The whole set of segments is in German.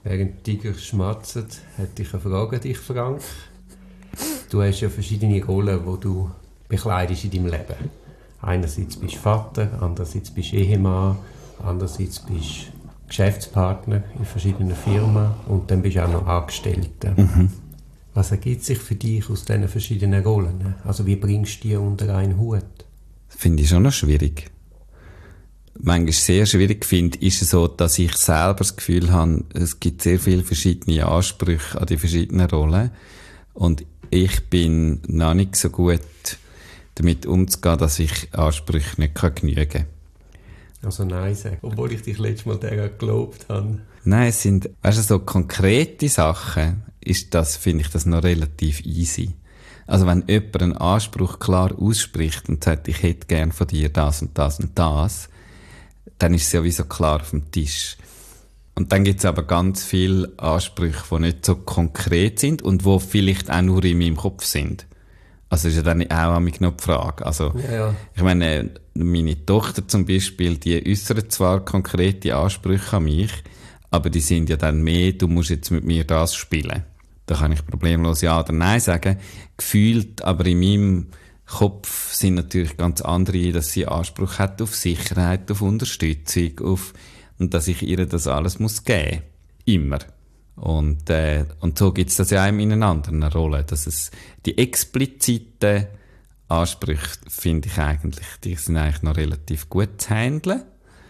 Während Tiger schmatzt, hätte ich eine Frage an dich, Frank. Du hast ja verschiedene Rollen, die du bekleidest in deinem Leben. Einerseits bist du Vater, andererseits bist du Ehemann, andererseits bist du Geschäftspartner in verschiedenen Firmen und dann bist du auch noch Angestellter. Was ergibt sich für dich aus diesen verschiedenen Rollen? Also wie bringst du die unter einen Hut? Finde ich schon noch schwierig. Manchmal sehr schwierig finde, ist es so, dass ich selber das Gefühl habe, es gibt sehr viele verschiedene Ansprüche an die verschiedenen Rollen. Und ich bin noch nicht so gut damit umzugehen, dass ich Ansprüche nicht genügen kann. Also nein sagen, obwohl ich dich letztes Mal daran geglaubt habe. Nein, es sind, weißt du, so konkrete Sachen, finde ich das noch relativ easy. Also wenn jemand einen Anspruch klar ausspricht und sagt, ich hätte gern von dir das und das und das, dann ist es ja wie so klar auf dem Tisch. Und dann gibt es aber ganz viele Ansprüche, die nicht so konkret sind und die vielleicht auch nur in meinem Kopf sind. Also ist ja dann auch noch die Frage. Also, Ja. Ich meine, meine Tochter zum Beispiel, die äußert zwar konkrete Ansprüche an mich, aber die sind ja dann mehr, du musst jetzt mit mir das spielen. Da kann ich problemlos Ja oder Nein sagen. Gefühlt, aber in meinem Kopf sind natürlich ganz andere, dass sie Anspruch hat auf Sicherheit, auf Unterstützung, und dass ich ihr das alles muss geben. Immer. Und so gibt es das ja auch in einer anderen Rolle, dass es die expliziten Ansprüche, finde ich eigentlich, die sind eigentlich noch relativ gut zu handeln.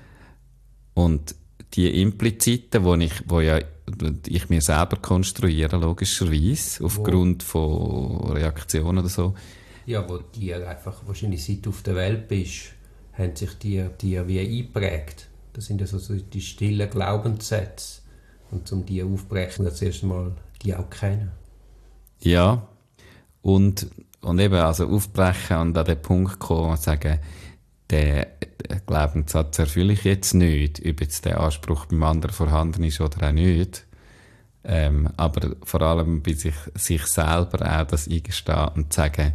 Und die impliziten, wo ich mir selber konstruiere, logischerweise, aufgrund von Reaktionen oder so. Ja, wo dir einfach wahrscheinlich seit du auf der Welt bist, haben sich dir wie eingeprägt. Das sind ja so die stillen Glaubenssätze. Und um die aufzubrechen, das erste Mal die auch kennen. Ja, und eben, also aufbrechen und an den Punkt kommen und sagen, den Glaubenssatz erfülle ich jetzt nicht, ob jetzt der Anspruch beim anderen vorhanden ist oder auch nicht. Aber vor allem bei sich selber auch das eingestehen und sagen,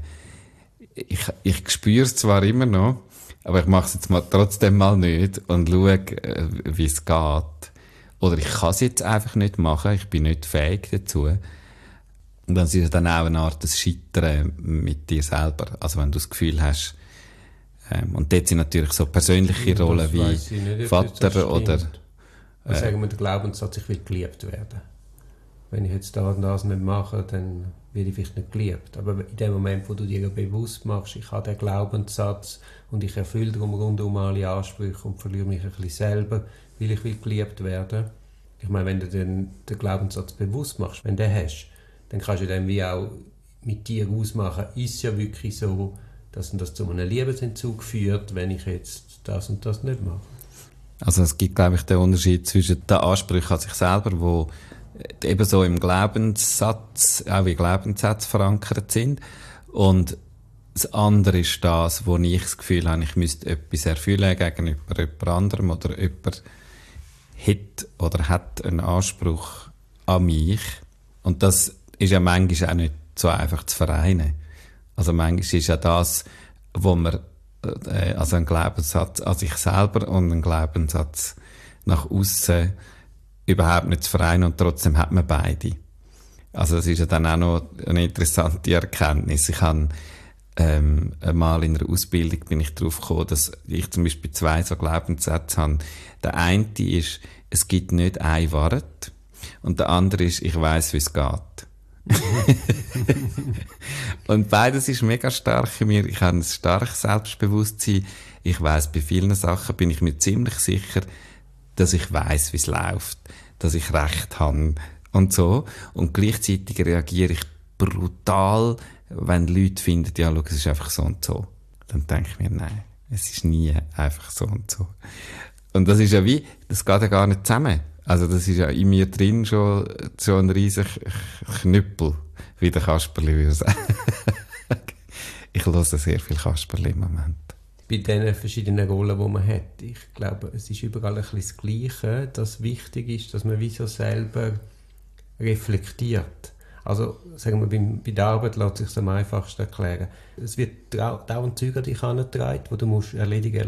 ich spüre es zwar immer noch, aber ich mache es jetzt mal trotzdem mal nicht und schaue, wie es geht. Oder ich kann es jetzt einfach nicht machen, ich bin nicht fähig dazu. Und dann ist es dann auch eine Art des Scheitern mit dir selber. Also wenn du das Gefühl hast, und dort sind natürlich so persönliche Rollen wie nicht, Vater oder... sagen wir den Glaubenssatz, ich will geliebt werden. Wenn ich jetzt das und das nicht mache, dann werde ich vielleicht nicht geliebt. Aber in dem Moment, wo du dir bewusst machst, ich habe den Glaubenssatz und ich erfülle rundum alle Ansprüche und verliere mich ein bisschen selber, weil ich will geliebt werden. Ich meine, wenn du den Glaubenssatz bewusst machst, wenn du den hast, dann kannst du dann wie auch mit dir ausmachen, ist es ja wirklich so, dass das zu einem Liebesentzug führt, wenn ich jetzt das und das nicht mache. Also es gibt, glaube ich, den Unterschied zwischen den Ansprüchen an sich selber, wo eben so im Glaubenssatz, auch wie Glaubenssätze verankert sind. Und das andere ist das, wo ich das Gefühl habe, ich müsste etwas erfüllen gegenüber jemand anderem oder jemand hat einen Anspruch an mich. Und das ist ja manchmal auch nicht so einfach zu vereinen. Also manchmal ist ja das, wo man also ein Glaubenssatz an sich selber und ein Glaubenssatz nach außen überhaupt nicht zu vereinen und trotzdem hat man beide. Also das ist ja dann auch noch eine interessante Erkenntnis. Ich habe einmal in einer Ausbildung bin ich darauf gekommen, dass ich zum Beispiel 2 so Glaubenssätze habe. Der eine ist, es gibt nicht eine Wahrheit und der andere ist, ich weiss, wie es geht. Und beides ist mega stark in mir. Ich habe ein starkes Selbstbewusstsein. Ich weiss, bei vielen Sachen bin ich mir ziemlich sicher, dass ich weiss, wie es läuft, dass ich Recht habe und so. Und gleichzeitig reagiere ich brutal, wenn Leute finden, ja, schau, es ist einfach so und so. Dann denke ich mir, nein, es ist nie einfach so und so. Und das ist ja wie, das geht ja gar nicht zusammen. Also das ist ja in mir drin schon ein riesiger Knüppel, wie der Kasperli würde sagen. Ich höre sehr viel Kasperli im Moment. Bei diesen verschiedenen Rollen, die man hat, ich glaube, es ist überall ein bisschen das Gleiche, dass wichtig ist, dass man wie so selber reflektiert. Also sagen wir, bei der Arbeit lässt sich am einfachsten erklären. Es wird dauernd Zeug an dich herangetragen, die du musst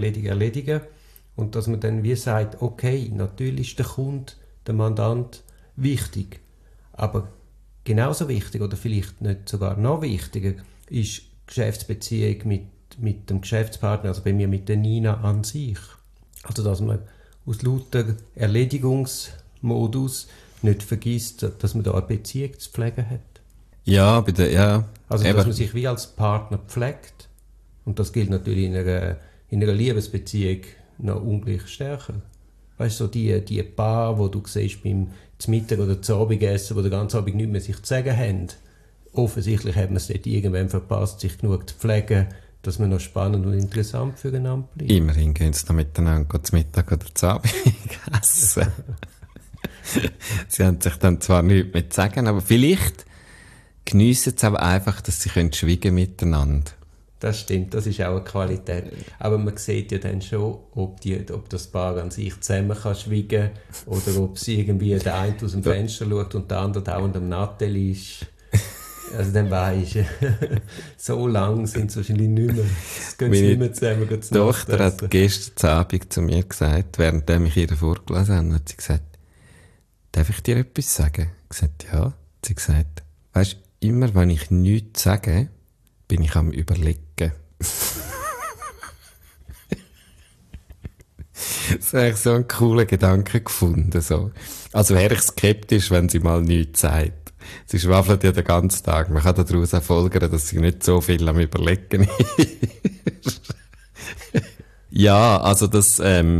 erledigen. Und dass man dann wie sagt, okay, natürlich ist der Kunde, der Mandant wichtig. Aber genauso wichtig, oder vielleicht nicht sogar noch wichtiger, ist die Geschäftsbeziehung mit dem Geschäftspartner, also bei mir mit der Nina an sich. Also dass man aus lauter Erledigungsmodus nicht vergisst, dass man da eine Beziehung zu pflegen hat. Ja, bitte, ja. Also dass man sich wie als Partner pflegt. Und das gilt natürlich in einer Liebesbeziehung noch ungleich stärker. Weißt du, so die Paar, wo du siehst beim Mittag oder zum Abendessen, wo den ganzen Abend nicht mehr sich zu sagen haben, offensichtlich hat man es nicht irgendwann verpasst, sich genug zu pflegen, dass man noch spannend und interessant füreinander bleibt. Immerhin gehen sie da miteinander zum Mittag oder zum Abend essen. Sie haben sich dann zwar nichts mehr zu sagen, aber vielleicht geniessen sie aber einfach, dass sie schweigen miteinander. Das stimmt, das ist auch eine Qualität. Aber man sieht ja dann schon, ob das Paar an sich zusammen kann schweigen oder ob sie irgendwie der eine aus dem Fenster schaut und der andere dauernd am Nattel ist. Also dann weisst du, so lang sind sie wahrscheinlich nicht mehr. Es gehen nicht mehr zusammen. Die Tochter hat gestern Abend zu mir gesagt, während ich ihr vorgelesen habe, hat sie gesagt, darf ich dir etwas sagen? Ich habe gesagt, ja. Sie hat gesagt, weisst, immer wenn ich nichts sage, bin ich am Überlegen. Das habe ich so einen coolen Gedanken gefunden. So. Also wäre ich skeptisch, wenn sie mal nichts sagt. Sie schwafelt ja den ganzen Tag. Man kann daraus auch folgern, dass sie nicht so viel am Überlegen ist. Ja, also das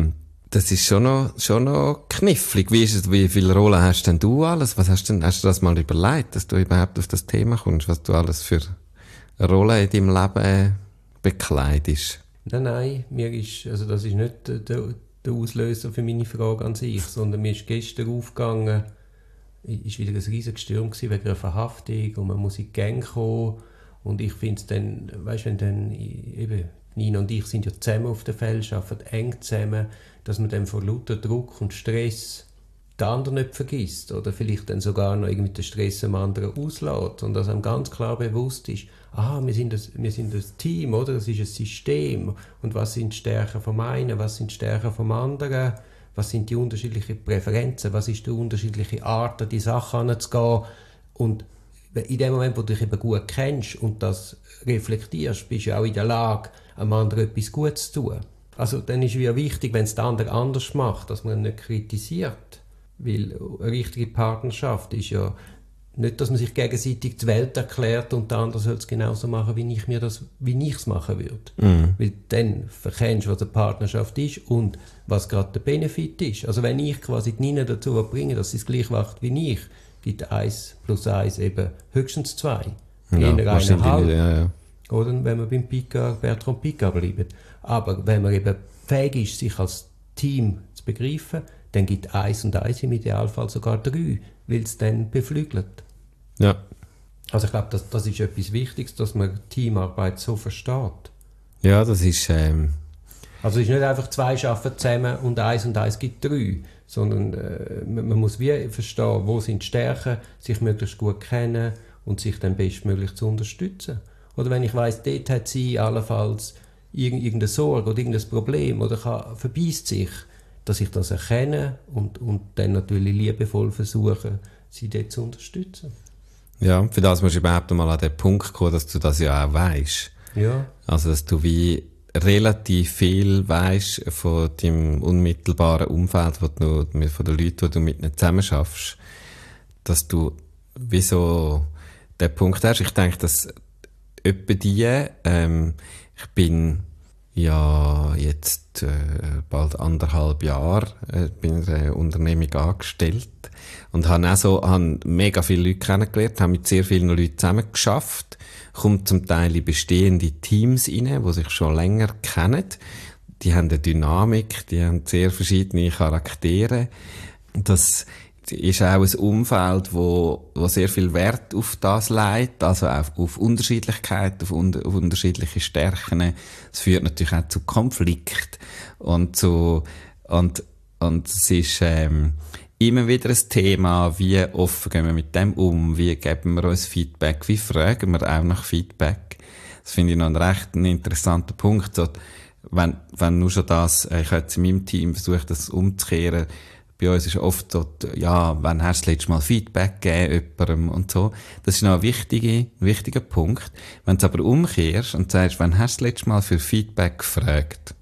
ist schon noch knifflig. Wie viele Rollen hast denn du alles? Hast du das mal überlegt, dass du überhaupt auf das Thema kommst, was du alles für eine Rolle in deinem Leben bekleidest? Nein, das ist nicht der Auslöser für meine Frage an sich, sondern mir ist gestern aufgegangen, ist wieder ein riesiger Sturm gewesen wegen einer Verhaftung und man muss in die Gang kommen und ich finde es dann, weißt du, wenn dann eben Nina und ich sind ja zusammen auf dem Feld, arbeiten eng zusammen, dass man dann vor lauter Druck und Stress den anderen nicht vergisst oder vielleicht dann sogar noch irgendwie den Stress am anderen auslässt und dass einem ganz klar bewusst ist, wir sind ein Team, oder? Das ist ein System und was sind die Stärken vom einen, was sind die Stärken vom anderen, was sind die unterschiedlichen Präferenzen, was ist die unterschiedliche Art, an die Sache anzugehen und in dem Moment, wo du dich eben gut kennst und das reflektierst, bist du auch in der Lage, einem anderen etwas Gutes zu tun. Also dann ist es wieder wichtig, wenn es der andere anders macht, dass man ihn nicht kritisiert. Weil eine richtige Partnerschaft ist ja nicht, dass man sich gegenseitig die Welt erklärt und der andere soll es genauso machen, wie ich es machen würde. Mhm. Weil dann verkennst du, was eine Partnerschaft ist und was gerade der Benefit ist. Also wenn ich quasi die Nina dazu bringe, dass sie es gleich macht wie ich, gibt 1 + 1 eben höchstens 2. Ja, eher 1,5. Ja. Oder wenn wir beim Bertrand Piccard bleiben. Aber wenn man eben fähig ist, sich als Team zu begreifen, dann gibt 1 und 1 im Idealfall sogar 3, weil es dann beflügelt. Ja. Also ich glaube, das ist etwas Wichtiges, dass man Teamarbeit so versteht. Ja, das ist... Also es ist nicht einfach 2 arbeiten zusammen und 1 gibt 3, sondern man muss wie verstehen, wo sind die Stärken, sich möglichst gut kennen und sich dann bestmöglich zu unterstützen. Oder wenn ich weiss, dort hat sie allenfalls irgendeine Sorge oder irgendein Problem oder verbeißt sich, dass ich das erkenne und dann natürlich liebevoll versuche, sie dort zu unterstützen. Ja, für das musst du überhaupt mal an den Punkt kommen, dass du das ja auch weisst. Ja. Also, dass du wie relativ viel weisst von deinem unmittelbaren Umfeld, von den Leuten, die du mit ihnen zusammen schaffst, dass du wie so den Punkt hast. Ich denke, dass etwa ich bin ja jetzt bald 1,5 Jahre bin in einer Unternehmung angestellt und habe mega viele Leute kennengelernt, habe mit sehr vielen Leuten zusammen geschafft, komme zum Teil in bestehende Teams rein, die sich schon länger kennen. Die haben eine Dynamik, die haben sehr verschiedene Charaktere. Das ist auch ein Umfeld, wo sehr viel Wert auf das legt, also auf Unterschiedlichkeit, auf unterschiedliche Stärken. Es führt natürlich auch zu Konflikt und es ist immer wieder ein Thema, wie offen gehen wir mit dem um, wie geben wir uns Feedback, wie fragen wir auch nach Feedback. Das finde ich noch einen interessanten Punkt. So, wenn nur schon das, ich habe jetzt in meinem Team versucht, das umzukehren, Bei uns ist oft so, ja, wann hast du das letzte Mal Feedback gegeben jemandem und so. Das ist noch ein wichtiger Punkt. Wenn du aber umkehrst und sagst, wann hast du das letzte Mal für Feedback gefragt?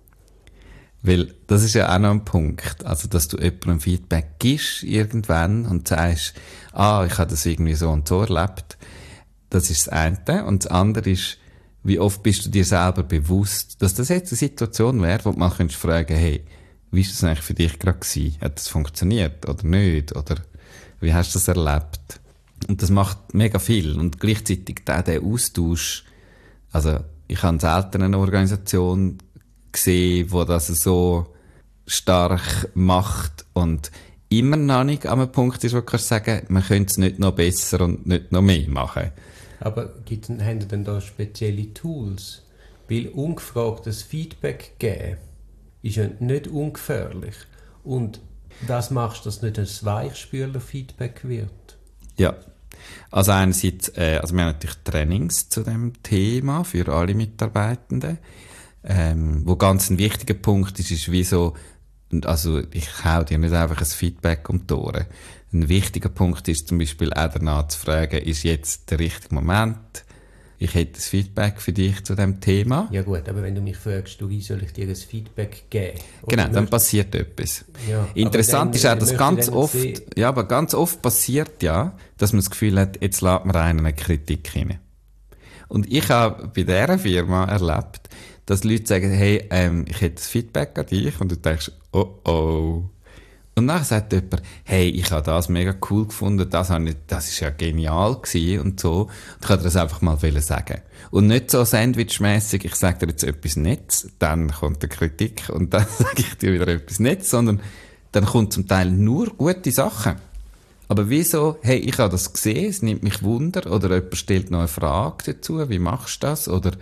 Weil das ist ja auch noch ein Punkt. Also, dass du jemandem Feedback gibst irgendwann und sagst, ich habe das irgendwie so und so erlebt. Das ist das eine. Und das andere ist, wie oft bist du dir selber bewusst, dass das jetzt eine Situation wäre, wo du mal fragen könntest, hey, wie ist das eigentlich für dich gerade gewesen? Hat das funktioniert oder nicht? Oder wie hast du das erlebt? Und das macht mega viel. Und gleichzeitig der Austausch, also ich habe selten eine Organisation gesehen, wo das so stark macht und immer noch nicht an einem Punkt ist, wo du kannst sagen, man könnte es nicht noch besser und nicht noch mehr machen. Aber haben Sie denn da spezielle Tools? Weil ungefragtes Feedback geben ist ja nicht ungefährlich. Und das machst du, dass nicht ein Weichspüler-Feedback wird. Ja. Also einerseits, wir haben natürlich Trainings zu dem Thema für alle Mitarbeitenden. Wo ganz ein wichtiger Punkt ist wie so, also ich hau dir nicht einfach ein Feedback um die Ohren. Ein wichtiger Punkt ist zum Beispiel auch danach zu fragen, ist jetzt der richtige Moment? Ich hätte ein Feedback für dich zu dem Thema. Ja gut, aber wenn du mich fragst, wie soll ich dir ein Feedback geben? Genau, dann passiert etwas. Ja, interessant ist auch, dass ganz oft passiert ja, dass man das Gefühl hat, jetzt lässt man einen eine Kritik hinein. Und ich habe bei dieser Firma erlebt, dass Leute sagen, hey, ich hätte ein Feedback an dich, und du denkst, oh. Und dann sagt jemand, hey, ich habe das mega cool gefunden, das ist ja genial gewesen und so. Und ich kann dir das einfach mal sagen. Und nicht so sandwichmässig, ich sage dir jetzt etwas Nettes, dann kommt die Kritik und dann sage ich dir wieder etwas Nettes, sondern dann kommt zum Teil nur gute Sachen. Aber wieso, hey, ich habe das gesehen, es nimmt mich Wunder, oder jemand stellt noch eine Frage dazu, wie machst du das, oder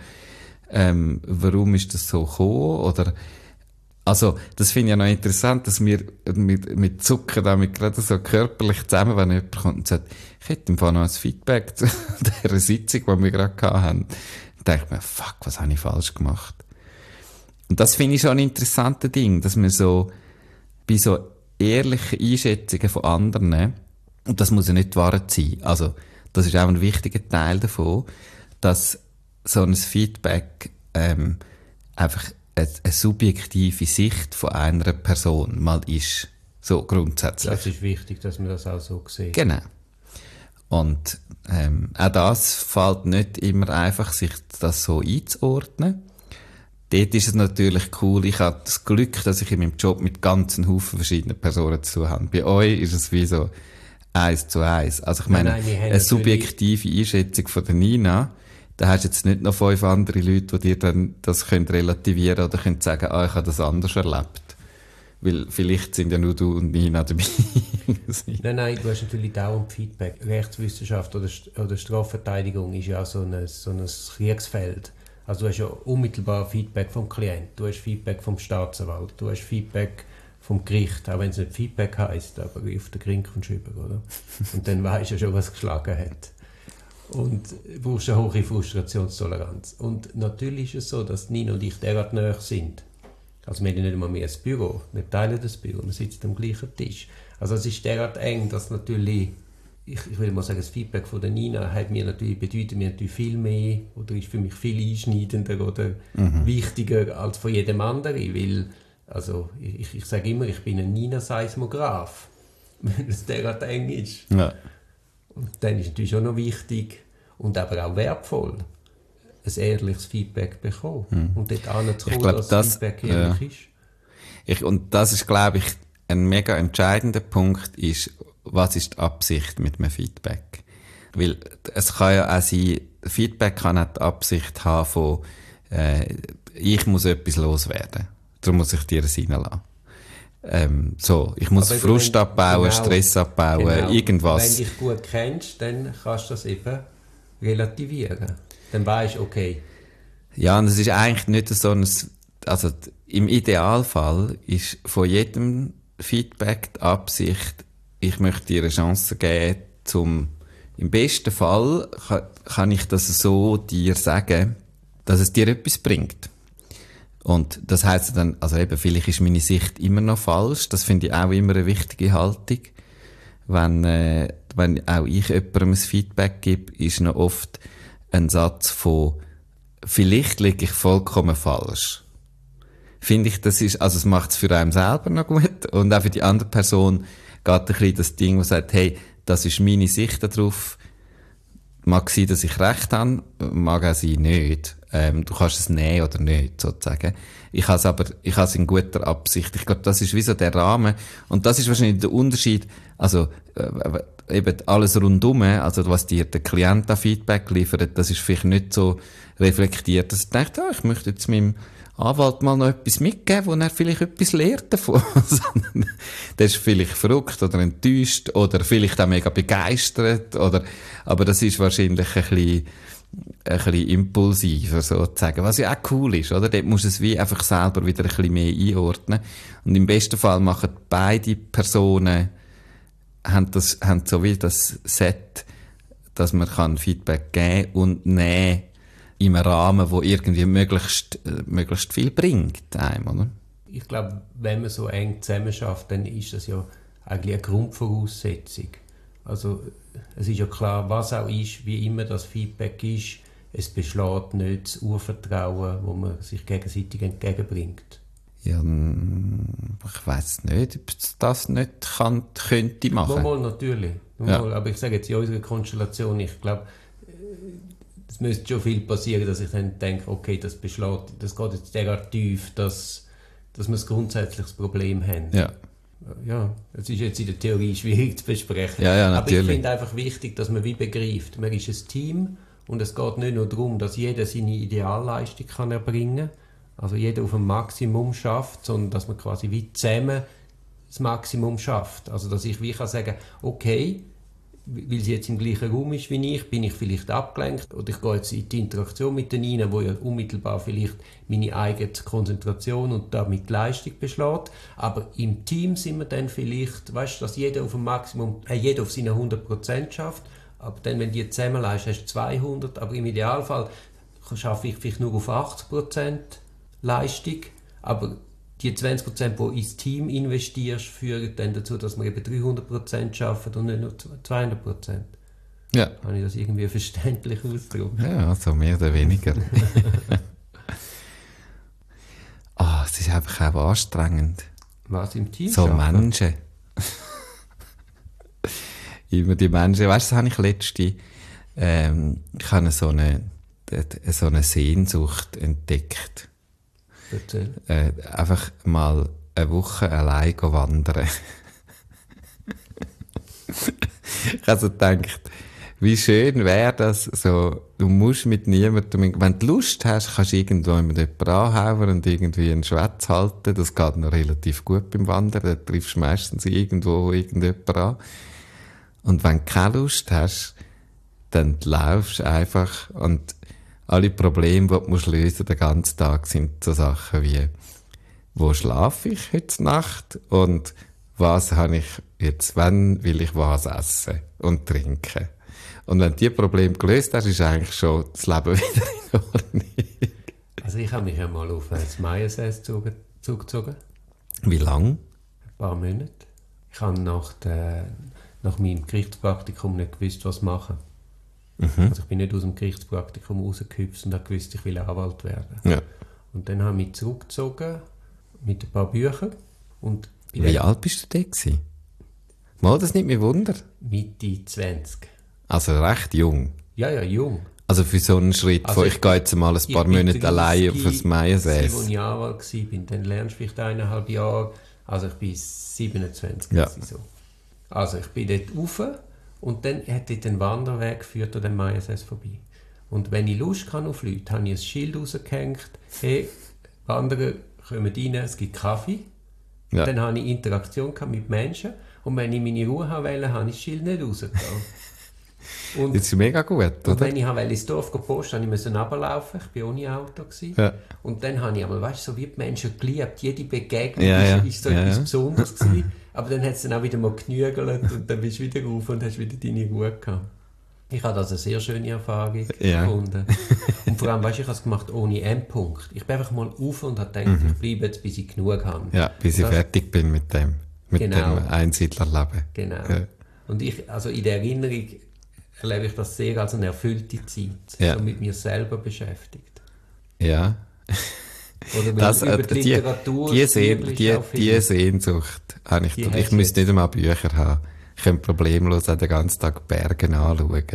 warum ist das so gekommen, oder also, das finde ich ja noch interessant, dass wir mit Zucker damit gerade so körperlich zusammen, wenn jemand kommt und sagt, ich hätte im Fall noch ein Feedback zu dieser Sitzung, die wir gerade hatten, dann denke ich mir, fuck, was habe ich falsch gemacht? Und das finde ich schon ein interessantes Ding, dass man so, bei so ehrlichen Einschätzungen von anderen, und das muss ja nicht die Wahrheit sein, also, das ist auch ein wichtiger Teil davon, dass so ein Feedback, einfach eine subjektive Sicht von einer Person mal ist. So grundsätzlich. Das ist wichtig, dass man das auch so sieht. Genau. Und auch das fällt nicht immer einfach, sich das so einzuordnen. Dort ist es natürlich cool. Ich habe das Glück, dass ich in meinem Job mit ganzen Haufen verschiedenen Personen zu tun habe. Bei euch ist es wie so 1:1. Also ich meine, eine subjektive Einschätzung von der Nina, da hast du jetzt nicht noch 5 andere Leute, die dir dann das können relativieren oder können sagen, ich habe das anders erlebt. Weil vielleicht sind ja nur du und Nina dabei. Nein, du hast natürlich dauernd Feedback. Rechtswissenschaft oder Strafverteidigung ist ja so ein Kriegsfeld. Also du hast ja unmittelbar Feedback vom Klienten, du hast Feedback vom Staatsanwalt, du hast Feedback vom Gericht, auch wenn es nicht Feedback heisst, aber auf den Gring kommst du über, oder? Und dann weisst du ja schon, was geschlagen hat. Und du brauchst eine hohe Frustrationstoleranz. Und natürlich ist es so, dass Nina und ich derart nahe sind. Also wir haben nicht einmal mehr ein Büro, wir teilen das Büro, wir sitzen am gleichen Tisch. Also es ist derart eng, dass natürlich, ich will mal sagen, das Feedback von der Nina bedeutet mir natürlich viel mehr oder ist für mich viel einschneidender oder wichtiger als von jedem anderen, weil also ich sage immer, ich bin ein Nina-Seismograph, wenn es derart eng ist. Ja. Und dann ist natürlich auch noch wichtig und aber auch wertvoll, ein ehrliches Feedback bekommen. Und dort anzukommen, dass das Feedback ehrlich ist. Und das ist, glaube ich, ein mega entscheidender Punkt, ist, was ist die Absicht mit einem Feedback? Weil es kann ja auch sein, Feedback kann auch die Absicht haben von, ich muss etwas loswerden. Darum muss ich dir es reinlassen. Ich muss Frust abbauen, Stress abbauen, irgendwas. Wenn du dich gut kennst, dann kannst du das eben relativieren. Dann weisst du, okay. Ja, und es ist eigentlich nicht so ein, also im Idealfall ist von jedem Feedback die Absicht, ich möchte dir eine Chance geben, im besten Fall kann ich das so dir sagen, dass es dir etwas bringt. Und das heisst dann, also eben, vielleicht ist meine Sicht immer noch falsch. Das finde ich auch immer eine wichtige Haltung. Wenn auch ich jemandem ein Feedback gebe, ist noch oft ein Satz von, vielleicht liege ich vollkommen falsch. Finde ich, das ist, also es macht es für einen selber noch gut und auch für die andere Person geht ein bisschen das Ding, das sagt, hey, das ist meine Sicht darauf. Mag sein, dass ich recht habe, mag auch sein, nicht. Du kannst es nehmen oder nicht, sozusagen. Ich habe es in guter Absicht. Ich glaube, das ist wie so der Rahmen. Und das ist wahrscheinlich der Unterschied, also, eben alles rundum, also was dir der Klient an Feedback liefert, das ist vielleicht nicht so reflektiert, dass er denkt, ich möchte jetzt meinem Anwalt mal noch etwas mitgeben, wo er vielleicht etwas lernt davon. Der ist vielleicht verrückt oder enttäuscht oder vielleicht auch mega begeistert aber das ist wahrscheinlich ein bisschen impulsiver, sozusagen. Was ja auch cool ist, oder? Dort musst du es wie einfach selber wieder ein bisschen mehr einordnen. Und im besten Fall machen beide Personen, haben so wie das Set, dass man kann Feedback geben und nehmen im Rahmen, wo irgendwie möglichst viel bringt einem, oder? Ich glaube, wenn man so eng zusammenarbeitet, dann ist das ja eigentlich eine Grundvoraussetzung. Also es ist ja klar, was auch ist, wie immer das Feedback ist, es beschlägt nicht das Urvertrauen, wo man sich gegenseitig entgegenbringt. Ja, ich weiss nicht, ob es das nicht könnte machen. Mal natürlich. Ja. Aber ich sage jetzt in unserer Konstellation, ich glaube, es müsste schon viel passieren, dass ich dann denke, okay, das geht jetzt derart tief, dass wir ein grundsätzliches Problem haben. Ja. Ja, es ist jetzt in der Theorie schwierig zu besprechen. Ja, aber natürlich. ich finde einfach wichtig, dass man wie begreift, man ist ein Team und es geht nicht nur darum, dass jeder seine Idealleistung kann erbringen kann, also jeder auf ein Maximum schafft, sondern dass man quasi wie zusammen das Maximum schafft. Also dass ich wie kann sagen, okay, weil sie jetzt im gleichen Raum ist wie ich, bin ich vielleicht abgelenkt oder ich gehe jetzt in die Interaktion mit denen, wo ja unmittelbar vielleicht meine eigene Konzentration und damit die Leistung beschlägt. Aber im Team sind wir dann vielleicht, weißt du, dass jeder auf dem Maximum, jeder auf seine 100% schafft, aber dann, wenn die zusammenleist, hast du 200, aber im Idealfall schaffe ich vielleicht nur auf 80% Leistung, aber die 20%, die ins Team investierst, führen dann dazu, dass wir eben 300% schaffen und nicht nur 200%. Ja. Habe ich das irgendwie verständlich ausgedrückt? Ja, so mehr oder weniger. Es ist einfach auch anstrengend. Was im Team so schaffen? Menschen. Immer die Menschen. Weißt du, das habe ich letzte, ich habe so eine Sehnsucht entdeckt. Einfach mal eine Woche allein wandern. Ich habe so gedacht, wie schön wäre das, so, du musst mit niemandem, wenn du Lust hast, kannst du irgendwo mit jemandem anhauen und irgendwie einen Schwätz halten, das geht noch relativ gut beim Wandern, da triffst du meistens irgendwo irgendjemanden an. Und wenn du keine Lust hast, dann laufst du einfach und alle Probleme, die du lösen musst den ganzen Tag, sind so Sachen wie, wo schlafe ich heute Nacht und was habe ich jetzt, wann will ich was essen und trinken. Und wenn du diese Probleme gelöst hast, ist eigentlich schon das Leben wieder in Ordnung. Also ich habe mich ja mal auf das Maiersäß zugezogen. Wie lang? Ein paar Monate. Ich habe nach meinem Gerichtspraktikum nicht gewusst, was machen. Also ich bin nicht aus dem Gerichtspraktikum rausgehüpft und habe gewusst, ich will Anwalt werden. Ja. Und dann habe ich mich zurückgezogen mit ein paar Büchern. Und Wie alt bist du da gewesen? Mal, das nicht mehr Wunder. Mitte 20. Also recht jung. Ja, jung. Also für so einen Schritt, Also ich gehe jetzt mal ein paar Monate allein auf das Maiersäß. Als ich Anwalt war, dann lernst du vielleicht 1,5 Jahre. Also ich bin 27. Ja. So. Also ich bin dort rauf und dann hat dort ein Wanderweg geführt an dem Maiersäß vorbei. Und wenn ich Lust habe auf Leute, habe ich ein Schild rausgehängt, hey, Wanderer kommen rein, es gibt Kaffee. Ja. Dann habe ich Interaktion mit Menschen und wenn ich meine Ruhe haben wollte, habe ich das Schild nicht rausgetan. Und, Das ist mega gut, und oder? wenn ich ins Dorf posten musste ich runterlaufen, ich war ohne Auto. Ja. Und dann habe ich aber, weißt du, so wie die Menschen geliebt, jede Begegnung Ja, ist so etwas ja. Besonderes gewesen. Aber dann hat es dann auch wieder mal genügelt und dann bist du wieder rauf und hast wieder deine Ruhe gehabt. Ich habe das eine sehr schöne Erfahrung Ja. gefunden. Und vor allem, weißt du, ich habe es gemacht ohne Endpunkt. Ich bin einfach mal auf und habe gedacht, ich bleibe jetzt, bis ich genug habe. Ja, bis ich fertig bin mit dem Genau. Einsiedlerleben. Genau. Ja. Und also in der Erinnerung erlebe ich das sehr als eine erfüllte Zeit, Ja. so mit mir selber beschäftigt. Ja. Oder wenn Das, ich über die Literatur die Sehnsucht habe ich. Ich müsste nicht einmal Bücher haben. Ich könnte problemlos auch den ganzen Tag Berge anschauen.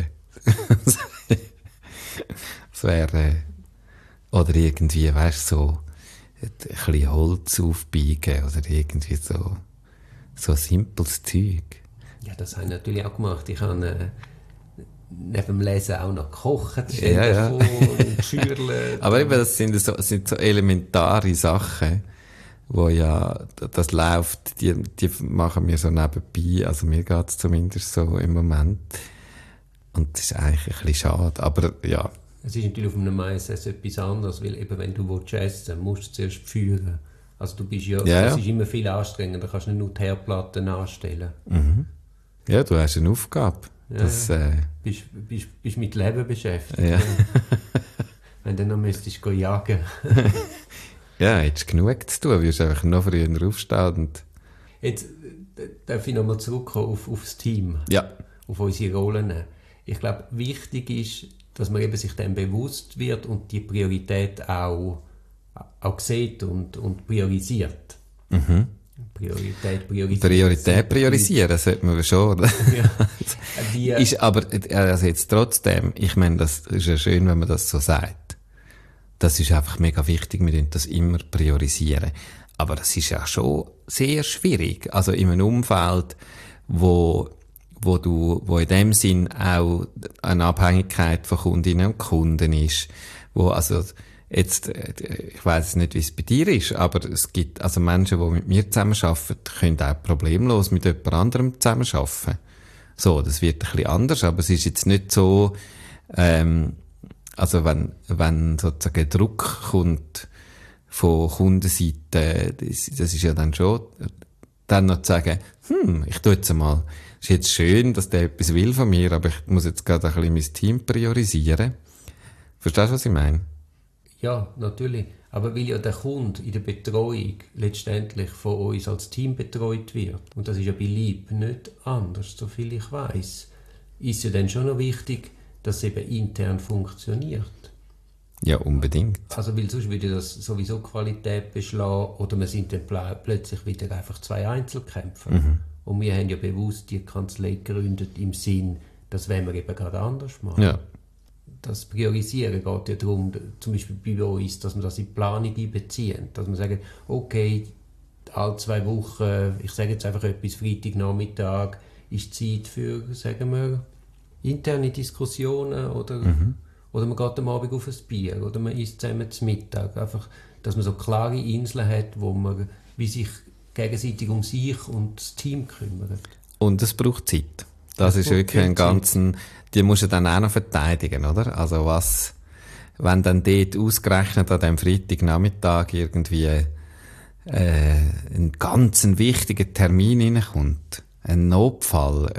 Das wäre, oder irgendwie, weißt du, so ein bisschen Holz aufbiegen oder irgendwie so simples Zeug. Ja, das habe ich natürlich auch gemacht. Ich habe neben dem Lesen auch noch gekocht, Ja. vor und geschürlt. Aber eben, das sind so elementare Sachen, wo ja, das läuft, die machen wir so nebenbei, also mir geht's zumindest so im Moment. Und das ist eigentlich ein bisschen schade, aber ja. Es ist natürlich auf einem Mais etwas anderes, weil eben, wenn du essen willst, musst du zuerst führen. Also du bist das ist immer viel anstrengender, du kannst nicht nur die Herdplatten anstellen. Mhm. Ja, du hast eine Aufgabe. Ja, bist mit Leben beschäftigt. Ja. Wenn du noch müsstest jagen. Ja, hättest genug zu tun, wirst einfach noch früher aufstehen. Und Jetzt darf ich nochmal zurückkommen auf das Team, ja. auf unsere Rollen. Ich glaube, wichtig ist, dass man eben sich dem bewusst wird und die Priorität auch sieht und priorisiert. Mhm. Priorität priorisieren, sollte man schon, oder? Ja. Ist aber, also jetzt trotzdem, ich meine, das ist ja schön, wenn man das so sagt. Das ist einfach mega wichtig, wir müssen das immer priorisieren. Aber das ist ja schon sehr schwierig. Also in einem Umfeld, wo in dem Sinn auch eine Abhängigkeit von Kundinnen und Kunden ist, wo also jetzt, ich weiss nicht, wie es bei dir ist, aber es gibt also Menschen, die mit mir zusammenarbeiten, können auch problemlos mit jemand anderem zusammenarbeiten. So, das wird ein bisschen anders, aber es ist jetzt nicht so, also wenn sozusagen Druck kommt von Kundenseite, das ist ja dann schon, dann noch zu sagen, ich tue jetzt einmal, ist jetzt schön, dass der etwas will von mir, aber ich muss jetzt gerade ein bisschen mein Team priorisieren. Verstehst du, was ich meine? Ja, natürlich. Aber weil ja der Kunde in der Betreuung letztendlich von uns als Team betreut wird, und das ist ja bei Lieb nicht anders, soviel ich weiss, ist ja dann schon noch wichtig, dass es eben intern funktioniert. Ja, unbedingt. Also, weil sonst würde das sowieso Qualität beschlagen oder wir sind dann plötzlich wieder einfach zwei Einzelkämpfer. Und wir haben ja bewusst die Kanzlei gegründet im Sinn, das wollen wir eben gerade anders machen. Ja. Das Priorisieren geht ja darum, zum Beispiel bei uns, dass wir das in die Planung einbeziehen. Dass wir sagen, okay, alle 2 Wochen, ich sage jetzt einfach etwas, Freitagnachmittag ist Zeit für, sagen wir, interne Diskussionen oder man geht am Abend auf ein Bier oder man isst zusammen zum Mittag. Einfach, dass man so klare Inseln hat, wo man wie sich gegenseitig um sich und das Team kümmert. Und es braucht Zeit. Das ist wirklich ein ganzen, die musst du dann auch noch verteidigen, oder? Also wenn dann dort ausgerechnet an dem Freitagnachmittag irgendwie ein ganz wichtiger Termin reinkommt, ein Notfall,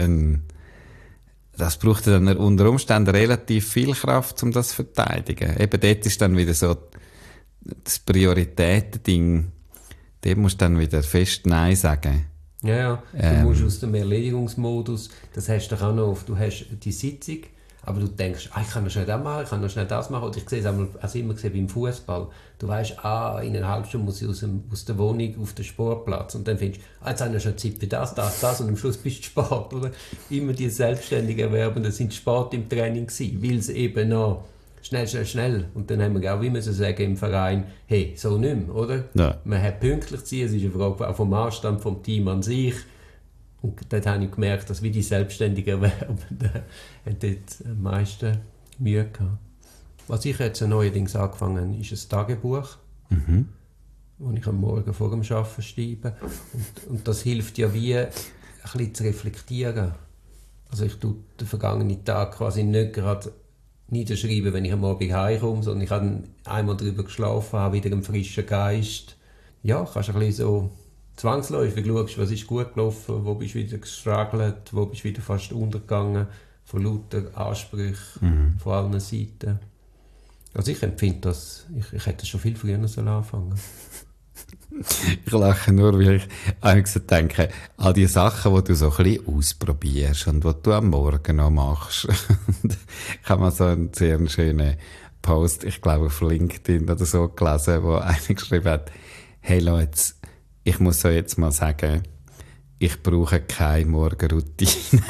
das braucht dann unter Umständen relativ viel Kraft, um das zu verteidigen. Eben dort ist dann wieder so das Prioritätending, dort musst du dann wieder fest Nein sagen. Ja, du musst aus dem Erledigungsmodus, das hast du auch noch oft, du hast die Sitzung, aber du denkst, ich kann noch schnell das machen, ich kann noch schnell das machen, oder ich sehe es also immer gesehen beim Fußball, du weißt, in einer halben Stunde muss ich aus der Wohnung auf den Sportplatz und dann findest du, jetzt habe ich noch Zeit für das und am Schluss bist du Sport, oder? Immer die selbstständigen Erwerbenden sind Sport im Training gewesen, weil es eben noch schnell. Und dann haben wir auch immer so sagen im Verein, hey, so nicht mehr, oder? Ja. Man hat pünktlich zu sein, es ist eine Frage auch vom Anstand vom Team an sich. Und dort habe ich gemerkt, dass wie die selbstständigen Erwerbenden haben dort am meisten Mühe gehabt. Was ich jetzt neuerdings angefangen habe, ist ein Tagebuch, das ich am Morgen vor dem Arbeiten schreibe. Und das hilft ja wie, ein bisschen zu reflektieren. Also ich tue den vergangenen Tag quasi nicht gerade niederschreiben, wenn ich am Abend heimkomme, sondern ich habe einmal darüber geschlafen, habe wieder einen frischen Geist. Ja, kannst ein bisschen so zwangsläufig schauen, was ist gut gelaufen, wo bist du wieder gestruggelt, wo bist du wieder fast untergegangen. von lauter Ansprüchen von allen Seiten. Also ich empfinde das, ich hätte schon viel früher anfangen sollen. Ich lache nur, weil ich eigentlich denke, an die Sachen, die du so ein bisschen ausprobierst und die du am Morgen noch machst. Ich habe mal so einen sehr schönen Post, ich glaube auf LinkedIn oder so gelesen, wo einer geschrieben hat, hey Leute, ich muss euch jetzt mal sagen, ich brauche keine Morgenroutine.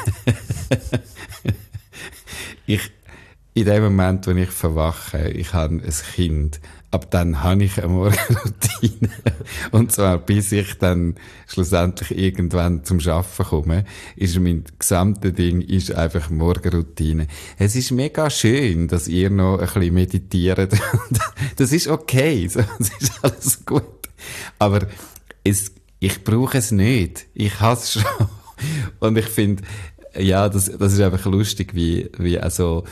In dem Moment, wo ich verwache, ich habe ein Kind, ab dann habe ich eine Morgenroutine. Und zwar bis ich dann schlussendlich irgendwann zum Arbeiten komme, ist mein gesamtes Ding ist einfach Morgenroutine. Es ist mega schön, dass ihr noch ein bisschen meditiert. Das ist okay, das ist alles gut. Aber ich brauche es nicht. Ich hasse es schon. Und ich finde, ja, das ist einfach lustig, wie also,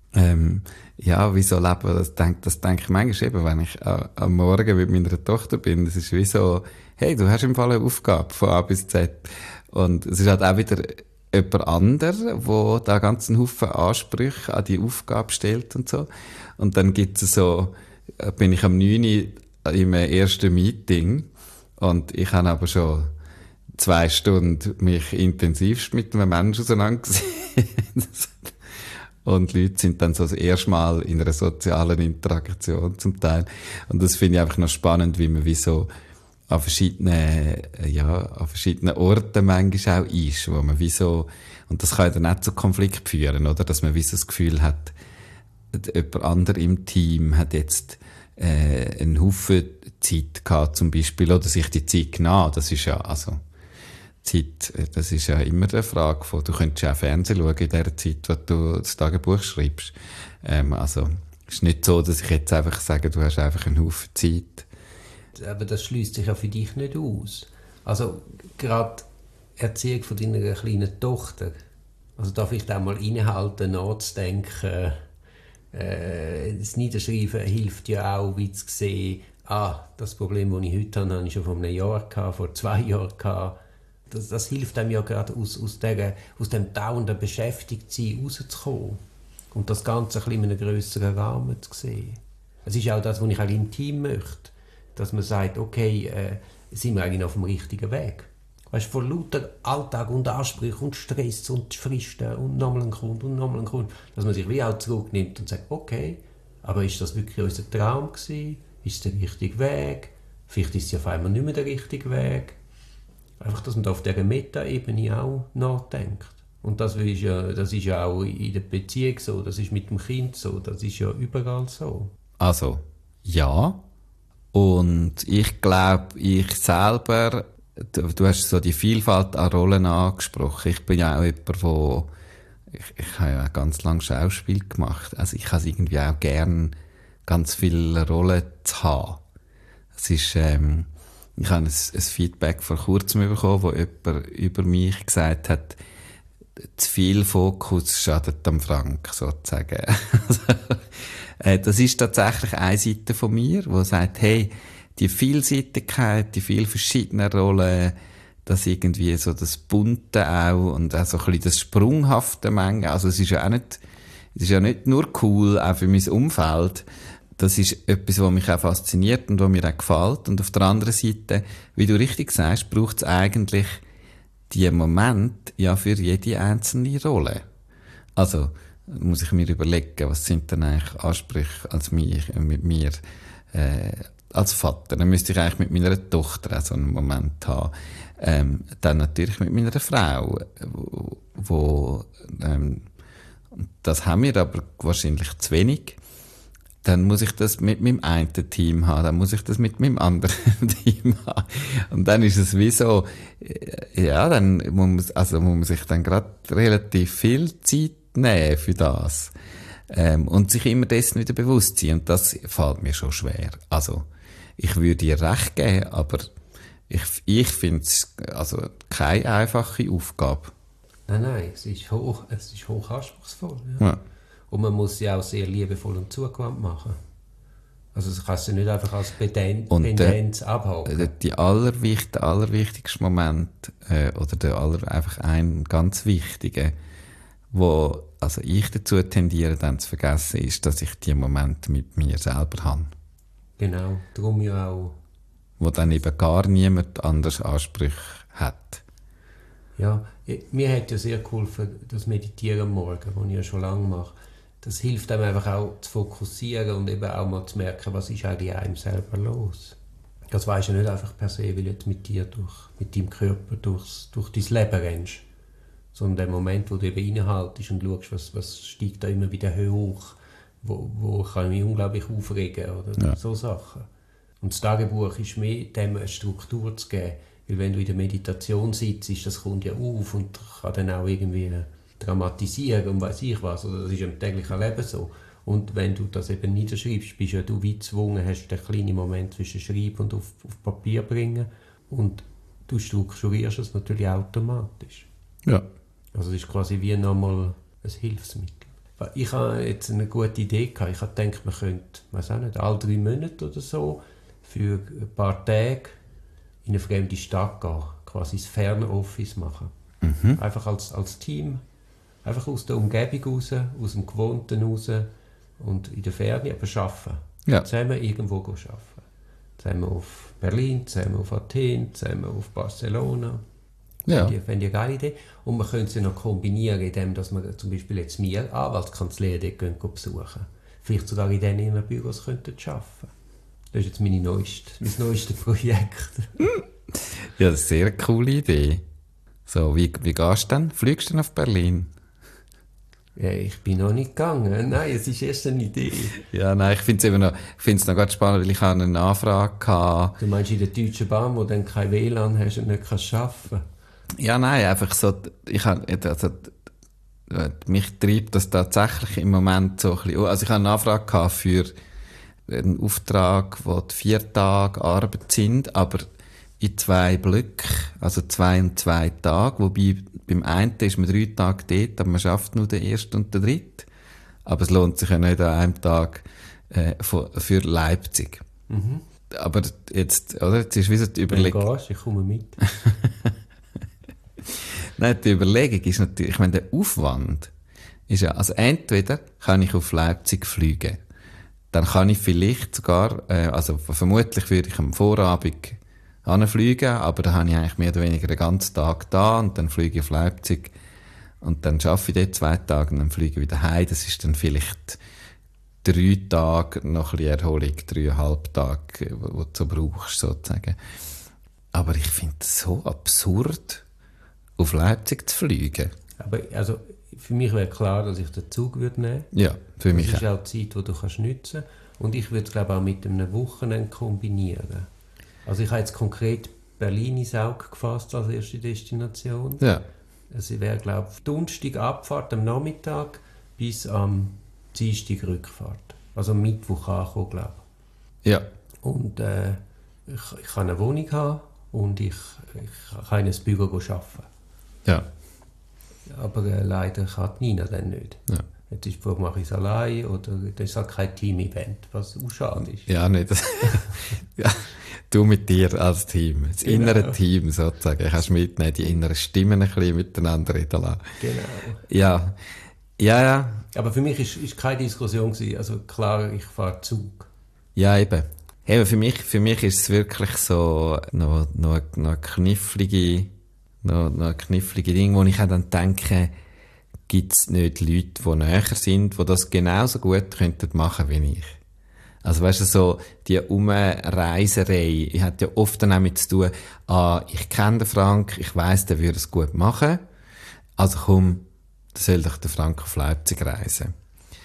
ja, wie so leben, das denke ich manchmal eben, wenn ich am Morgen mit meiner Tochter bin, das ist wie so, hey, du hast im Fall eine Aufgabe von A bis Z. Und es ist halt auch wieder jemand anderes, der da ganzen Haufen Ansprüche an die Aufgabe stellt und so. Und dann gibt's so, bin ich am 9. im ersten Meeting und ich habe aber schon 2 Stunden mich intensivst mit einem Menschen auseinandergesetzt. Und Leute sind dann so das erste Mal in einer sozialen Interaktion zum Teil. Und das finde ich einfach noch spannend, wie man wie so an verschiedenen Orten manchmal auch ist, wo man wie so, und das kann ja dann auch zu Konflikt führen, oder? Dass man wie so das Gefühl hat, jemand anderes im Team hat jetzt einen Haufen Zeit gehabt, zum Beispiel, oder sich die Zeit genommen. Das ist ja, also, Zeit, das ist ja immer eine Frage von, du könntest ja auch Fernsehen schauen in der Zeit, wo du das Tagebuch schreibst. Also, es ist nicht so, dass ich jetzt einfach sage, du hast einfach einen Haufen Zeit. Aber das schließt sich ja für dich nicht aus. Also, gerade Erziehung von deiner kleinen Tochter, also da vielleicht auch mal innehalten, nachzudenken, das Niederschreiben hilft ja auch, wie zu sehen, das Problem, das ich heute habe ich schon vor einem Jahr gehabt, vor 2 Jahren gehabt. Das hilft einem ja gerade aus dem dauernden Beschäftigtsein rauszukommen und das Ganze ein bisschen in einem grösseren Rahmen zu sehen. Es ist auch das, was ich auch im Team möchte, dass man sagt, okay, sind wir eigentlich auf dem richtigen Weg. Weißt du, von lauter Alltag und Ansprüche und Stress und Fristen und nochmal ein Kunde, dass man sich wie auch zurücknimmt und sagt, okay, aber ist das wirklich unser Traum gewesen? Ist es der richtige Weg? Vielleicht ist es ja auf einmal nicht mehr der richtige Weg. Einfach, dass man da auf dieser Meta-Ebene auch nachdenkt. Und das ist ja auch in der Beziehung so, das ist mit dem Kind so, das ist ja überall so. Also, ja. Und ich glaube, ich selber, du hast so die Vielfalt an Rollen angesprochen. Ich bin ja auch jemand, ich habe ja ganz lange Schauspiel gemacht. Also ich habe es irgendwie auch gern, ganz viele Rollen zu haben. Es ist, ich habe ein Feedback vor kurzem bekommen, wo jemand über mich gesagt hat, zu viel Fokus schadet am Frank, sozusagen. Das ist tatsächlich eine Seite von mir, die sagt, hey, die Vielseitigkeit, die vielen verschiedenen Rollen, das irgendwie so das Bunte auch und auch so ein bisschen das Sprunghafte Menge. Also es ist ja nicht nur cool, auch für mein Umfeld. Das ist etwas, was mich auch fasziniert und was mir auch gefällt. Und auf der anderen Seite, wie du richtig sagst, braucht es eigentlich die Moment ja für jede einzelne Rolle. Also muss ich mir überlegen, was sind denn eigentlich Ansprüche mit mir als Vater. Dann müsste ich eigentlich mit meiner Tochter auch so einen Moment haben. Dann natürlich mit meiner Frau, wo das haben wir aber wahrscheinlich zu wenig. Dann muss ich das mit meinem einen Team haben, dann muss ich das mit meinem anderen Team haben. Und dann ist es wie so, ja, dann muss man sich dann gerade relativ viel Zeit nehmen für das. Und sich immer dessen wieder bewusst sein. Und das fällt mir schon schwer. Also, ich würde dir recht geben, aber ich finde es also keine einfache Aufgabe. Nein, es ist hoch anspruchsvoll. Ja. Ja. Und man muss sie auch sehr liebevoll und zugewandt machen. Also das kannst du nicht einfach als Pendenz abhaken. Der allerwichtigste Moment, oder einfach ein ganz wichtiger, wo also ich dazu tendiere, dann zu vergessen, ist, dass ich die Momente mit mir selber habe. Genau, darum ja auch. Wo dann eben gar niemand anders Ansprüche hat. Ja, mir hat ja sehr geholfen, das Meditieren am Morgen, das ich ja schon lange mache. Das hilft einem einfach auch zu fokussieren und eben auch mal zu merken, was ist eigentlich einem selber los. Das weisst du ja nicht einfach per se, weil du jetzt mit dir, mit deinem Körper durch dein Leben rennst. Sondern der Moment, wo du eben reinhaltest und schaust, was steigt da immer wieder hoch, wo kann ich mich unglaublich aufregen oder Ja. so Sachen. Und das Tagebuch ist mehr, dem eine Struktur zu geben. Weil wenn du in der Meditation sitzt, das kommt ja auf und kann dann auch irgendwie dramatisieren und weiss ich was. Oder das ist im täglichen Leben so. Und wenn du das eben niederschreibst, bist ja du wie gezwungen, hast den kleinen Moment zwischen Schreiben und auf Papier bringen. Und du strukturierst es natürlich automatisch. Ja. Also es ist quasi wie nochmal ein Hilfsmittel. Ich habe jetzt eine gute Idee gehabt. Ich habe gedacht, man könnte, weiß auch nicht, alle 3 Monate oder so für ein paar Tage in eine fremde Stadt gehen, quasi das ferne Office machen. Einfach als Team, einfach aus der Umgebung raus, aus dem Gewohnten raus und in der Ferne aber arbeiten. Ja. Zusammen irgendwo arbeiten. Zusammen auf Berlin, zusammen auf Athen, zusammen auf Barcelona. Ja. Fände ich eine geile Idee. Und man könnte sie noch kombinieren, indem dass man zum Beispiel jetzt mir Anwaltskanzleien dort gehen besuchen. Vielleicht sogar in diesen Büros könnten arbeiten. Das ist jetzt mein neuestes Projekt. Ja, das ist eine sehr coole Idee. So, wie gehst du denn? Fliegst du denn auf Berlin? Ja, ich bin noch nicht gegangen. Nein, es ist erst eine Idee. Ja, nein, ich finde es noch ganz spannend, weil ich habe eine Anfrage hatte. Du meinst in der Deutschen Bahn, wo du dann kein WLAN hast und nicht arbeiten kannst? Ja, nein, einfach so, mich treibt das tatsächlich im Moment so ein bisschen. Also ich habe eine Anfrage gehabt für einen Auftrag, wo 4 Tage Arbeit sind, aber in 2 Blöcken, also 2 und 2 Tage, wobei beim einen ist man 3 Tage dort, aber man schafft nur den 1. und den 3. Aber es lohnt sich ja nicht an einem Tag für Leipzig. Aber jetzt ist wie so die Überlegung. Wenn du gehst, ich komme mit. Nein, die Überlegung ist natürlich, ich meine, der Aufwand ist ja, also entweder kann ich auf Leipzig fliegen, dann kann ich vielleicht sogar, also vermutlich würde ich am Vorabend hinfliegen, aber dann habe ich eigentlich mehr oder weniger den ganzen Tag da und dann fliege ich auf Leipzig und dann arbeite ich dort 2 Tage und dann fliege ich wieder heim. Das ist dann vielleicht 3 Tage noch ein bisschen Erholung, 3,5 Tage, die du so brauchst, sozusagen. Aber ich finde es so absurd, auf Leipzig zu fliegen. Aber also, für mich wäre klar, dass ich den Zug nehmen würde. Ja, für mich Das ist auch die Zeit, die du nutzen kannst. Und ich würde es, glaube ich, auch mit einem Wochenende kombinieren. Also ich habe jetzt konkret Berlin ins Auge gefasst als erste Destination. Ja. Es wäre, glaube ich, Donnerstag Abfahrt am Nachmittag bis am Dienstag Rückfahrt. Also am Mittwoch ankommen, glaube ich. Ja. Und ich kann eine Wohnung haben und ich kann in ein Büro arbeiten. Ja. Aber leider kann die Nina dann nicht. Ja. Jetzt ist die Frage, mache ich es allein oder das ist halt kein Team-Event, was auch schade ist. Ja, nicht. Ja, du mit dir als Team. Das innere Team sozusagen. Kannst mitnehmen, die inneren Stimmen ein bisschen miteinander reden lassen. Genau. Ja. Ja, ja. Aber für mich ist keine Diskussion gewesen. Also klar, ich fahre Zug. Ja, eben. Eben, für mich ist es wirklich so noch ein knifflige Ding, wo ich auch dann denke, gibt es nicht Leute, die näher sind, die das genauso gut könnten machen wie ich. Also weißt du, so die Umreiserei, ich hat ja oft dann damit zu tun, ich kenne den Frank, ich weiss, der würde es gut machen, also komm, da soll doch der Frank auf Leipzig reisen.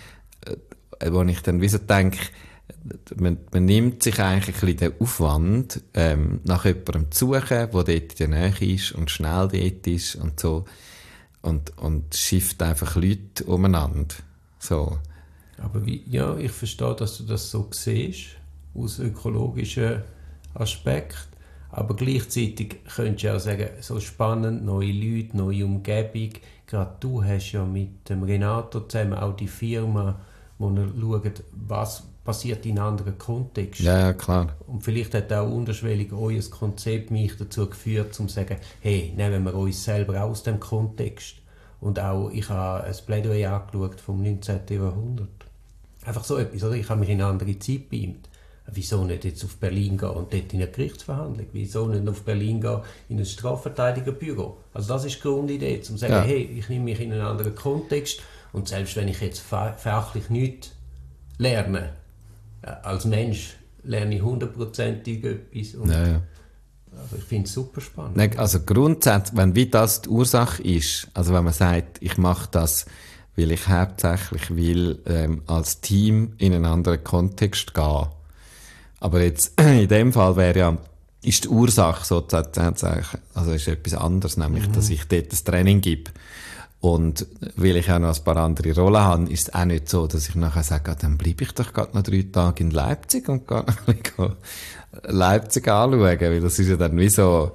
Wo ich dann wie so denke, man nimmt sich eigentlich ein bisschen den Aufwand, nach jemandem zu suchen, der dort in der Nähe ist und schnell dort ist und so, und schifft einfach Leute umeinander. So. Aber ich verstehe, dass du das so siehst, aus ökologischen Aspekten. Aber gleichzeitig könntest du auch sagen, so spannend, neue Leute, neue Umgebung. Gerade du hast ja mit dem Renato zusammen auch die Firma, wo er schaut, was passiert in anderen Kontexten. Ja, klar. Und vielleicht hat auch unterschwellig euer Konzept mich dazu geführt, um zu sagen, hey, nehmen wir uns selber aus dem Kontext Und auch, ich habe ein Plädoyer angeschaut vom 19. Jahrhundert. Einfach so etwas, oder? Ich habe mich in eine andere Zeit beamt. Wieso nicht jetzt auf Berlin gehen und dort in eine Gerichtsverhandlung? Wieso nicht auf Berlin gehen in ein Strafverteidigerbüro? Also das ist die Grundidee, um zu sagen, hey, ich nehme mich in einen anderen Kontext und selbst wenn ich jetzt fachlich nichts lerne, als Mensch lerne ich 100%ig etwas. Und also ich finde es super spannend. Also grundsätzlich, wenn wie das die Ursache ist, also wenn man sagt, ich mache das, weil ich hauptsächlich will als Team in einen anderen Kontext gehen. Aber jetzt, in dem Fall ist die Ursache sozusagen, also ist etwas anderes, nämlich, dass ich dort das Training gebe. Und weil ich auch noch ein paar andere Rollen habe, ist es auch nicht so, dass ich nachher sage, dann bleibe ich doch gerade noch 3 Tage in Leipzig und gehe noch ein bisschen Leipzig anschauen, weil das ist ja dann wie so,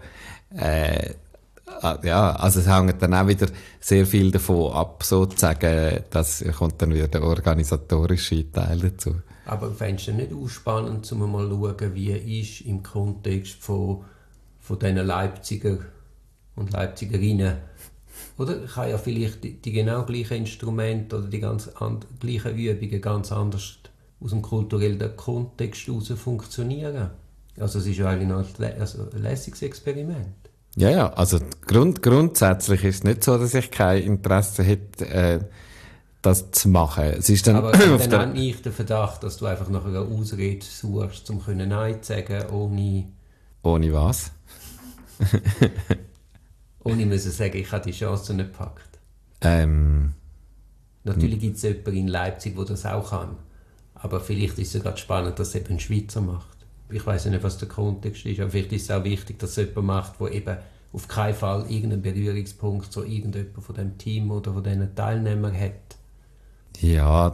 also es hängt dann auch wieder sehr viel davon ab, sozusagen, dass kommt dann wieder der organisatorische Teil dazu. Aber fändest du nicht auch spannend, um mal zu schauen, wie ist im Kontext von diesen Leipziger und Leipzigerinnen, oder? Kann ja vielleicht die genau gleichen Instrumente oder die ganz gleichen Übungen ganz anders aus dem kulturellen Kontext heraus funktionieren. Also es ist ja eigentlich noch ein lässiges Experiment. Ja, also grundsätzlich ist es nicht so, dass ich kein Interesse hätte, das zu machen. Es ist dann aber dann habe ich den Verdacht, dass du einfach nach einer Ausrede suchst, um Nein zu sagen, ohne... Ohne was? Ohne müssen sagen, ich habe die Chance nicht gepackt. Natürlich gibt es jemanden in Leipzig, der das auch kann. Aber vielleicht ist es gerade spannend, dass es eben ein Schweizer macht. Ich weiss nicht, was der Kontext ist, aber vielleicht ist es auch wichtig, dass es jemand macht, der eben auf keinen Fall irgendeinen Berührungspunkt zu irgendjemandem von dem Team oder von diesen Teilnehmern hat. Ja,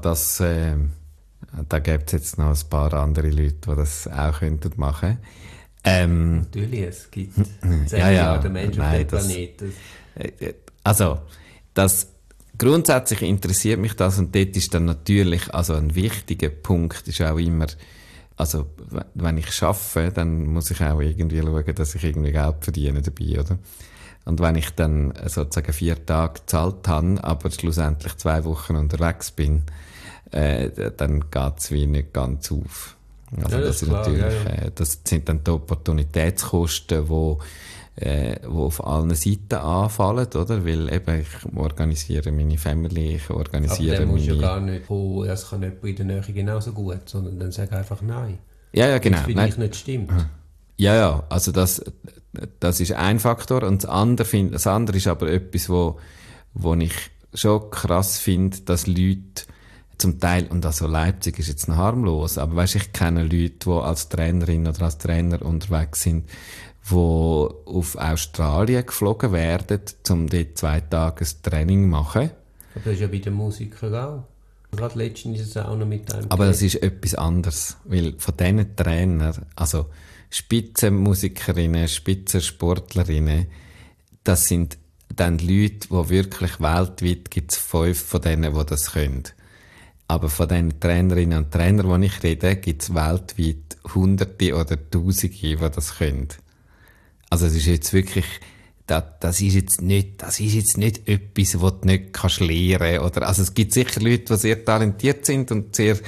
da gibt es jetzt noch ein paar andere Leute, die das auch machen könnten. Natürlich, es gibt den Menschen auf dem Planeten. Also, grundsätzlich interessiert mich das und dort ist dann natürlich, also ein wichtiger Punkt ist auch immer, also wenn ich arbeite, dann muss ich auch irgendwie schauen, dass ich irgendwie Geld verdiene dabei, oder? Und wenn ich dann sozusagen 4 Tage gezahlt habe, aber schlussendlich 2 Wochen unterwegs bin, dann geht es wie nicht ganz auf. Also das ist klar, natürlich, das sind dann die Opportunitätskosten, wo auf allen Seiten anfallen, oder? Weil eben ich organisiere meine Family, ich organisiere aber dann musst du ja gar nicht, das kann jemand in der Nähe genauso gut, sondern dann sag einfach nein. Ja, genau. Das vielleicht nicht stimmt. Ja, also das ist ein Faktor und das andere ist aber etwas, wo ich schon krass finde, dass Leute zum Teil, und also Leipzig ist jetzt noch harmlos, aber weisst, ich kenne Leute, die als Trainerin oder als Trainer unterwegs sind, die auf Australien geflogen werden, um dort 2 Tage ein Training zu machen. Aber das ist ja bei den Musikern auch. Gerade letztens ist es auch noch mit einem. Aber das ist etwas anderes, weil von diesen Trainern, also Spitzenmusikerinnen, Spitzensportlerinnen, das sind dann Leute, die wirklich weltweit, gibt es 5 von denen, die das können. Aber von den Trainerinnen und Trainern, die ich rede, gibt es weltweit Hunderte oder Tausende, die das können. Also es ist jetzt wirklich, das ist jetzt nicht etwas, was du nicht lernen kannst. Also es gibt sicher Leute, die sehr talentiert sind und sehr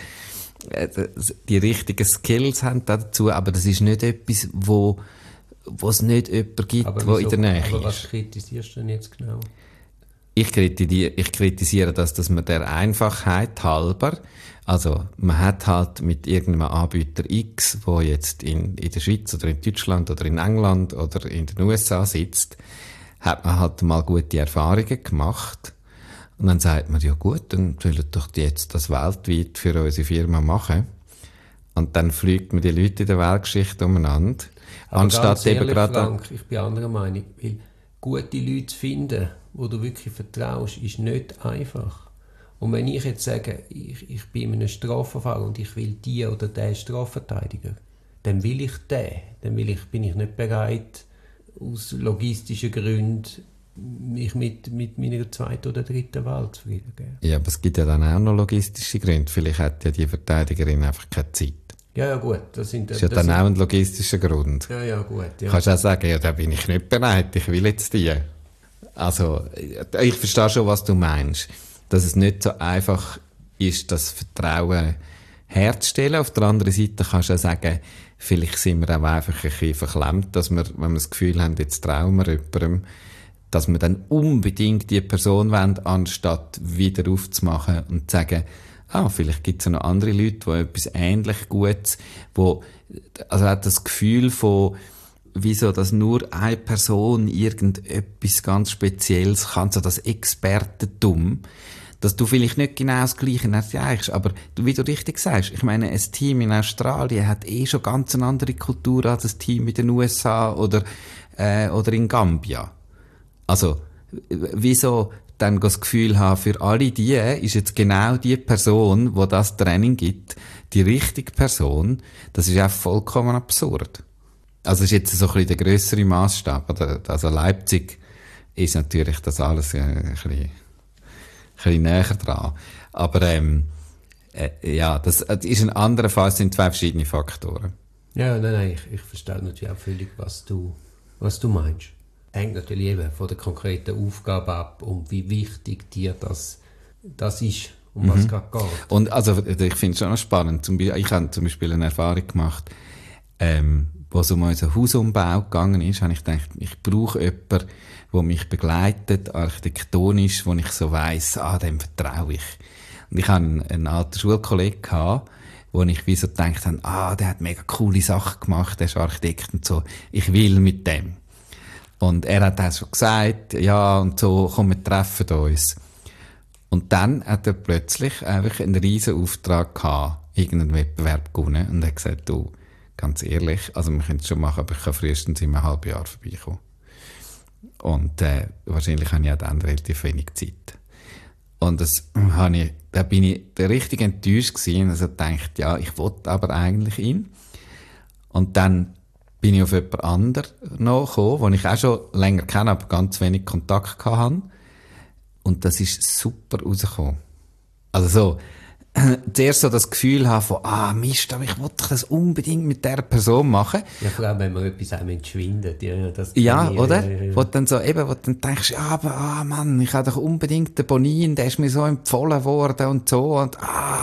die richtigen Skills haben dazu, aber das ist nicht etwas, wo es nicht jemanden gibt, der in der Nähe ist. Aber was kritisierst du denn jetzt genau? Ich kritisiere das, dass man der Einfachheit halber, also man hat halt mit irgendeinem Anbieter X, wo jetzt in der Schweiz oder in Deutschland oder in England oder in den USA sitzt, hat man halt mal gute Erfahrungen gemacht. Und dann sagt man, ja gut, dann sollen doch die jetzt das weltweit für unsere Firma machen. Und dann fliegt man die Leute in der Weltgeschichte umeinander. Aber anstatt eben gerade Frank, ich bin anderer Meinung, weil gute Leute zu finden, wo du wirklich vertraust, ist nicht einfach. Und wenn ich jetzt sage, ich bin in einem Strafverfahren und ich will die oder den Strafverteidiger, dann will ich den. Bin ich nicht bereit, aus logistischen Gründen mich mit meiner 2. oder 3. Wahl zufrieden geben. Ja, aber es gibt ja dann auch noch logistische Gründe. Vielleicht hat ja die Verteidigerin einfach keine Zeit. Ja, gut. Das ist ja dann auch ein logistischer Grund. Ja, gut. Ja. Kannst du auch sagen, ja, da bin ich nicht bereit, ich will jetzt die. Also, ich verstehe schon, was du meinst. Dass es nicht so einfach ist, das Vertrauen herzustellen. Auf der anderen Seite kannst du auch sagen, vielleicht sind wir auch einfach ein bisschen verklemmt, dass wir, wenn wir das Gefühl haben, jetzt trauen wir jemandem, dass wir dann unbedingt die Person wollen, anstatt wieder aufzumachen und zu sagen, vielleicht gibt es ja noch andere Leute, die etwas ähnlich Gutes, also hat das Gefühl von, wieso, dass nur eine Person irgendetwas ganz Spezielles kann, so das Expertentum, dass du vielleicht nicht genau das Gleiche erreichst, aber wie du richtig sagst, ich meine, ein Team in Australien hat schon ganz eine andere Kultur als ein Team in den USA oder in Gambia. Also, wieso dann das Gefühl haben, für alle die ist jetzt genau die Person, die das Training gibt, die richtige Person, das ist auch vollkommen absurd. Also, das ist jetzt so ein bisschen der grössere Massstab. Also, Leipzig ist natürlich das alles ein bisschen näher dran. Aber, das ist ein anderer Fall, es sind 2 verschiedene Faktoren. Ja, nein, ich verstehe natürlich auch völlig, was du meinst. Hängt natürlich eben von der konkreten Aufgabe ab und wie wichtig dir das ist, um was es gerade geht. Und also, ich finde es schon noch spannend. Ich habe zum Beispiel eine Erfahrung gemacht, wo es um unseren Hausumbau gegangen ist, habe ich gedacht, ich brauche jemanden, der mich begleitet, architektonisch, wo ich so weiss, dem vertraue ich. Und ich hatte einen alten Schulkollegen gehabt, wo ich wie so gedacht habe, der hat mega coole Sachen gemacht, der ist Architekt und so, ich will mit dem. Und er hat dann so gesagt, ja, und so, komm, wir treffen uns. Und dann hat er plötzlich einfach einen riesen Auftrag gehabt, irgendeinen Wettbewerb gewonnen, und er hat gesagt, du, ganz ehrlich, also wir können es schon machen, aber ich kann frühestens in einem halben Jahr vorbeikommen. Und wahrscheinlich habe ich auch dann relativ wenig Zeit. Und da bin ich richtig enttäuscht gewesen, und also gedacht, ja, ich wollte aber eigentlich ihn. Und dann bin ich auf jemand anderes noch gekommen, den ich auch schon länger kenne, aber ganz wenig Kontakt hatte. Und das ist super rausgekommen. Also so, zuerst so das Gefühl haben von, Mist, aber ich wollte das unbedingt mit dieser Person machen. Ja, vor allem, wenn man etwas einem entschwindet. Ja, oder? Wo du dann so, wo du dann denkst, ja, aber, Mann, ich habe doch unbedingt den Bonin, der ist mir so empfohlen worden und so, und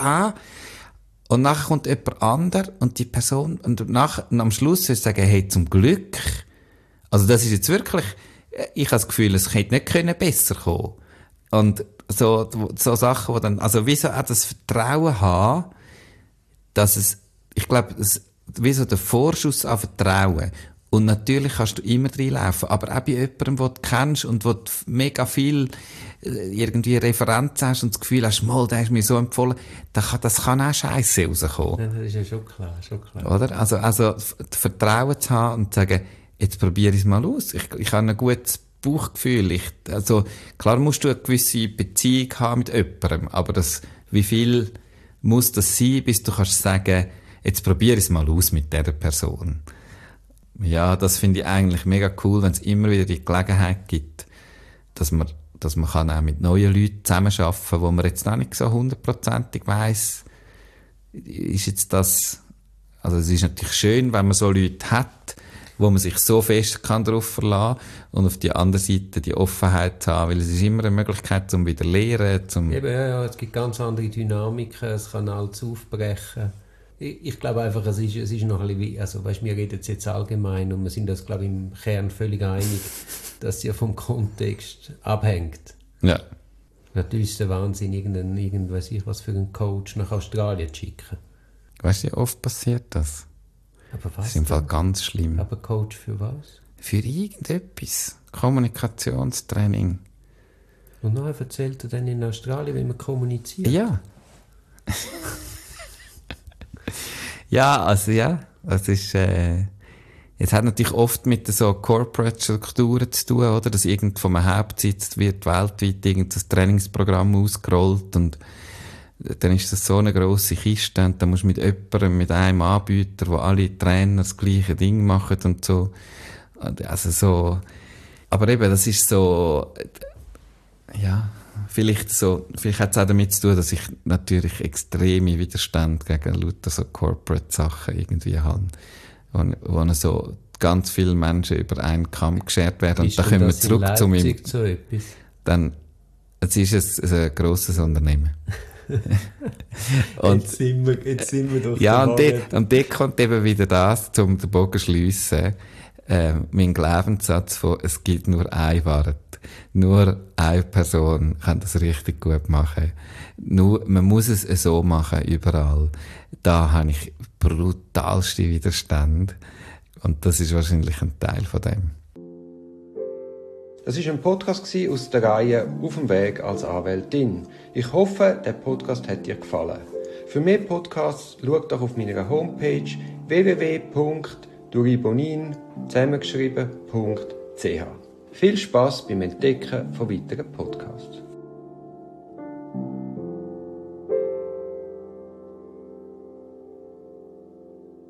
Und nachher kommt jemand anderes und die Person, und am Schluss soll ich sagen, hey, zum Glück. Also das ist jetzt wirklich, ich habe das Gefühl, es hätte nicht besser kommen. Und so Sachen, wo dann, also wieso auch das Vertrauen haben, dass ich glaube, wieso der Vorschuss an Vertrauen. Und natürlich kannst du immer reinlaufen, aber auch bei jemandem, den du kennst und wo du mega viel irgendwie Referenz hast und das Gefühl hast, der ist mir so empfohlen, das kann auch Scheisse rauskommen. Ja, das ist ja schon klar. Oder? Also Vertrauen zu haben und zu sagen, jetzt probiere ich es mal aus. Ich habe ein gutes Bauchgefühl. Also klar musst du eine gewisse Beziehung haben mit jemandem, aber wie viel muss das sein, bis du kannst sagen, jetzt probiere ich es mal aus mit dieser Person. Ja, das finde ich eigentlich mega cool, wenn es immer wieder die Gelegenheit gibt, dass man kann auch mit neuen Leuten zusammenarbeiten kann, wo man jetzt noch nicht so 100%ig weiss, ist jetzt das, also es ist natürlich schön, wenn man so Leute hat, wo man sich so fest kann darauf verlassen und auf die andere Seite die Offenheit zu haben, weil es ist immer eine Möglichkeit, zum wieder lernen, Ja, es gibt ganz andere Dynamiken, es kann alles aufbrechen. Ich glaube einfach, es ist noch ein bisschen, also weißt, wir reden jetzt allgemein und wir sind uns, glaube ich, im Kern völlig einig, dass es ja vom Kontext abhängt. Ja. Natürlich ist der Wahnsinn, was für einen Coach nach Australien zu schicken. Weißt du, wie oft passiert das? Aber was? Das ist im Fall ganz schlimm. Aber Coach für was? Für irgendetwas. Kommunikationstraining. Und nachher erzählt er dann in Australien, wie man kommuniziert? Ja. Ja, also ja, das ist, es hat natürlich oft mit so Corporate-Strukturen zu tun, oder? Dass irgend vom Hauptsitz wird weltweit irgendein Trainingsprogramm ausgerollt und dann ist das so eine grosse Kiste und dann musst du mit einem Anbieter, wo alle Trainer das gleiche Ding machen und so. Also so, aber eben, das ist so, ja, vielleicht hat es auch damit zu tun, dass ich natürlich extreme Widerstand gegen lauter so Corporate-Sachen irgendwie habe. Wo so ganz viele Menschen über einen Kamm geschert werden. Und Ist da denn kommen wir das in zurück zu meinem... Leipzig so etwas? Dann, es ist ein grosses Unternehmen. Und, jetzt sind wir doch ja, der und dort kommt eben wieder das, um den Bogen zu schliessen, mein Glaubenssatz von, es gibt nur eine Wahrheit. Nur eine Person kann das richtig gut machen. Man muss es so machen, überall. Da habe ich brutalste Widerstand. Und das ist wahrscheinlich ein Teil von dem. Das war ein Podcast aus der Reihe «Auf dem Weg als Anwältin». Ich hoffe, der Podcast hat dir gefallen. Für mehr Podcasts schau doch auf meiner Homepage www.duribonin zusammengeschrieben.ch. Viel Spass beim Entdecken von weiteren Podcasts.